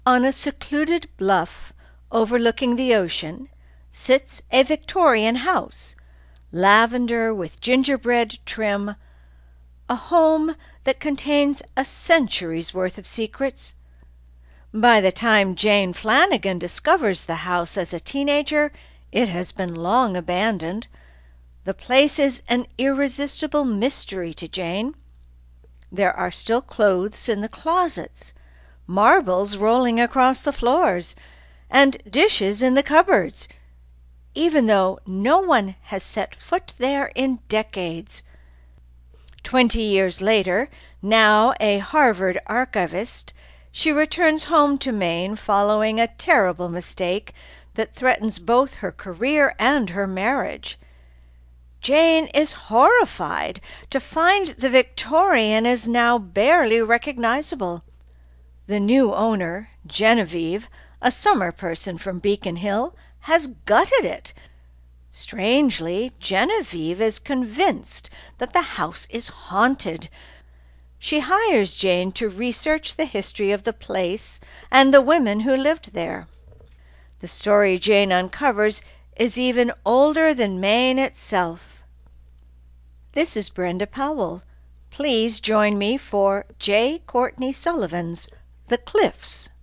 On a secluded bluff overlooking the ocean sits a Victorian house, lavender with gingerbread trim, a home that contains a century's worth of secrets. By the time Jane Flanagan discovers the house as a teenager, it has been long abandoned. The place is an irresistible mystery to Jane. There are still clothes in the closets, marbles rolling across the floors, and dishes in the cupboards, even though no one has set foot there in decades. 20 years later, now a Harvard archivist, she returns home to Maine following a terrible mistake that threatens both her career and her marriage. Jane is horrified to find the Victorian is now barely recognizable. The new owner, Genevieve, a summer person from Beacon Hill, has gutted it. Strangely, Genevieve is convinced that the house is haunted. She hires Jane to research the history of the place and the women who lived there. The story Jane uncovers is even older than Maine itself. This is Brenda Powell. Please join me for J. Courtney Sullivan's The Cliffs.